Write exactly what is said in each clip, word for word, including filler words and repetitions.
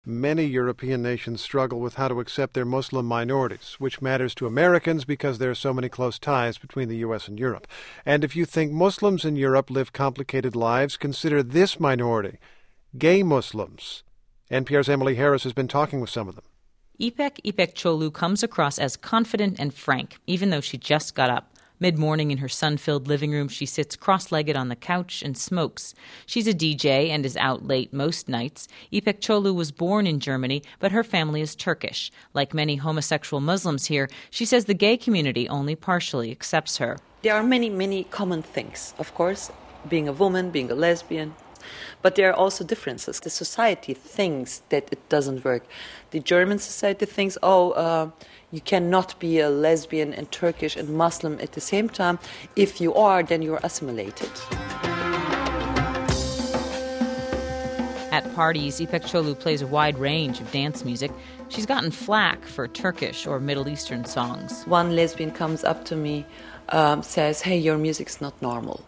Many European nations struggle with how to accept their Muslim minorities, which matters to Americans because there are so many close ties between the U S and Europe. And if you think Muslims in Europe live complicated lives, consider this minority, gay Muslims. N P R's Emily Harris has been talking with some of them. İpek İpekçoğlu comes across as confident and frank, even though she just got up. Mid-morning in her sun-filled living room, she sits cross-legged on the couch and smokes. She's a D J and is out late most nights. İpekçoğlu was born in Germany, but her family is Turkish. Like many homosexual Muslims here, she says the gay community only partially accepts her. There are many, many common things, of course, being a woman, being a lesbian. But there are also differences. The society thinks that it doesn't work. The German society thinks, oh, uh, you cannot be a lesbian and Turkish and Muslim at the same time. If you are, then you're assimilated. At parties, İpekçoğlu plays a wide range of dance music. She's gotten flack for Turkish or Middle Eastern songs. One lesbian comes up to me, um, says, hey, your music's not normal.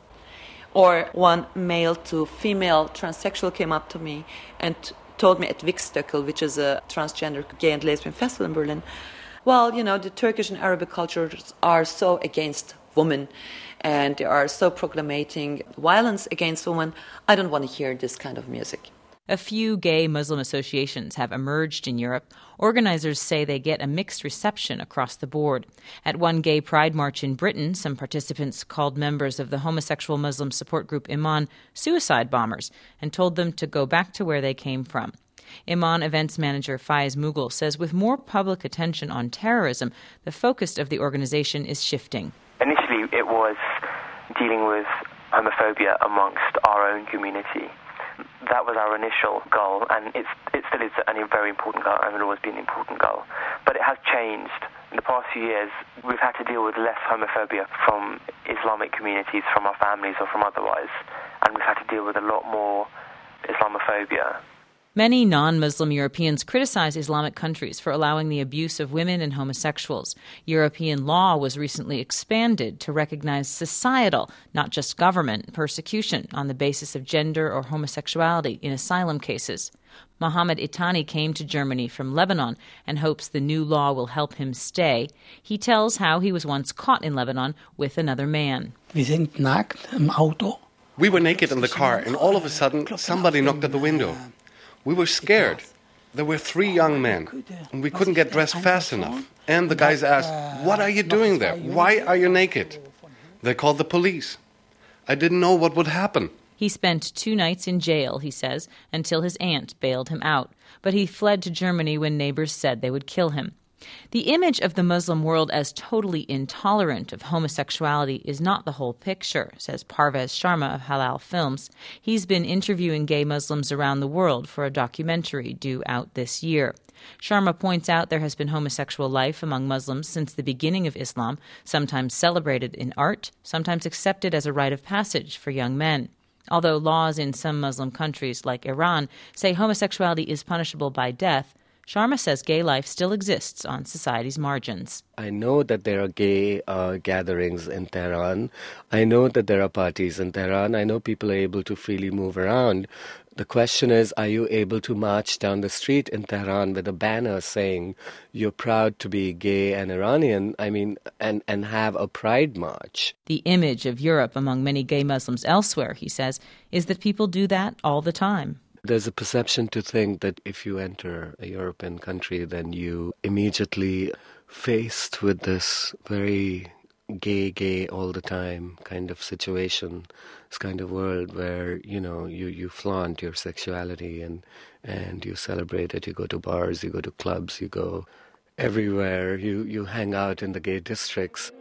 Or one male to female transsexual came up to me and told me at Wickstöckel, which is a transgender gay and lesbian festival in Berlin, well, you know, the Turkish and Arabic cultures are so against women and they are so proclaiming violence against women. I don't want to hear this kind of music. A few gay Muslim associations have emerged in Europe. Organizers say they get a mixed reception across the board. At one gay pride march in Britain, some participants called members of the homosexual Muslim support group Iman suicide bombers and told them to go back to where they came from. Iman events manager Faiz Mughal says with more public attention on terrorism, the focus of the organization is shifting. Initially, it was dealing with homophobia amongst our own community. That was our initial goal, and it's, it still is a very important goal, and will always be an important goal. But it has changed. In the past few years, we've had to deal with less homophobia from Islamic communities, from our families or from otherwise, and we've had to deal with a lot more Islamophobia. Many non-Muslim Europeans criticize Islamic countries for allowing the abuse of women and homosexuals. European law was recently expanded to recognize societal, not just government, persecution on the basis of gender or homosexuality in asylum cases. Mohammed Itani came to Germany from Lebanon and hopes the new law will help him stay. He tells how he was once caught in Lebanon with another man. We sind nackt im Auto. We were naked in the car, and all of a sudden, somebody knocked at the window. We were scared. There were three young men, and we couldn't get dressed fast enough. And the guys asked, what are you doing there? Why are you naked? They called the police. I didn't know what would happen. He spent two nights in jail, he says, until his aunt bailed him out. But he fled to Germany when neighbors said they would kill him. The image of the Muslim world as totally intolerant of homosexuality is not the whole picture, says Parvez Sharma of Halal Films. He's been interviewing gay Muslims around the world for a documentary due out this year. Sharma points out there has been homosexual life among Muslims since the beginning of Islam, sometimes celebrated in art, sometimes accepted as a rite of passage for young men. Although laws in some Muslim countries, like Iran, say homosexuality is punishable by death, Sharma says gay life still exists on society's margins. I know that there are gay uh, gatherings in Tehran. I know that there are parties in Tehran. I know people are able to freely move around. The question is, are you able to march down the street in Tehran with a banner saying you're proud to be gay and Iranian, I mean, and, and have a pride march? The image of Europe among many gay Muslims elsewhere, he says, is that people do that all the time. There's a perception to think that if you enter a European country, then you immediately faced with this very gay, gay all the time kind of situation, this kind of world where, you know, you, you flaunt your sexuality and, and you celebrate it. You go to bars, you go to clubs, you go everywhere. You, you hang out in the gay districts.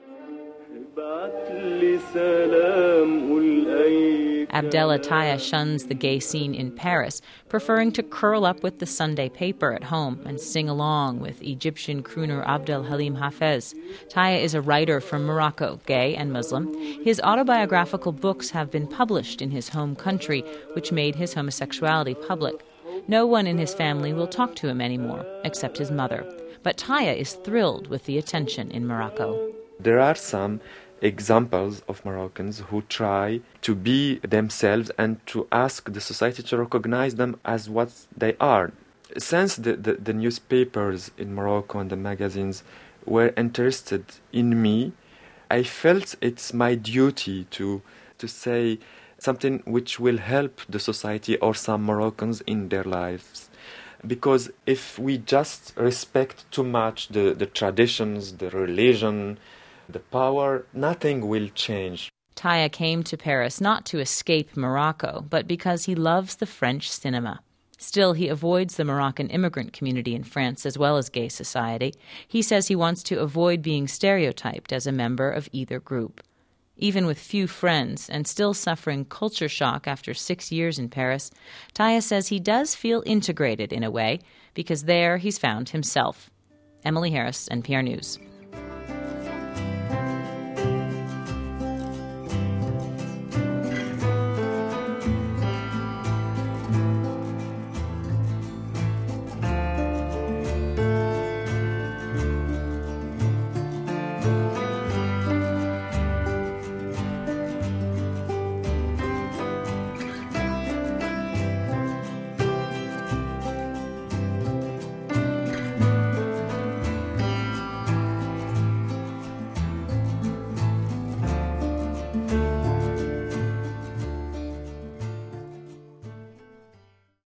Abdella Taya shuns the gay scene in Paris, preferring to curl up with the Sunday paper at home and sing along with Egyptian crooner Abdel Halim Hafez. Taya is a writer from Morocco, gay and Muslim. His autobiographical books have been published in his home country, which made his homosexuality public. No one in his family will talk to him anymore, except his mother. But Taya is thrilled with the attention in Morocco. There are some examples of Moroccans who try to be themselves and to ask the society to recognize them as what they are. Since the, the, the newspapers in Morocco and the magazines were interested in me, I felt it's my duty to to say something which will help the society or some Moroccans in their lives. Because if we just respect too much the, the traditions, the religion, the power, nothing will change. Taya came to Paris not to escape Morocco, but because he loves the French cinema. Still, he avoids the Moroccan immigrant community in France as well as gay society. He says he wants to avoid being stereotyped as a member of either group. Even with few friends and still suffering culture shock after six years in Paris, Taya says he does feel integrated in a way because there he's found himself. Emily Harris, N P R News.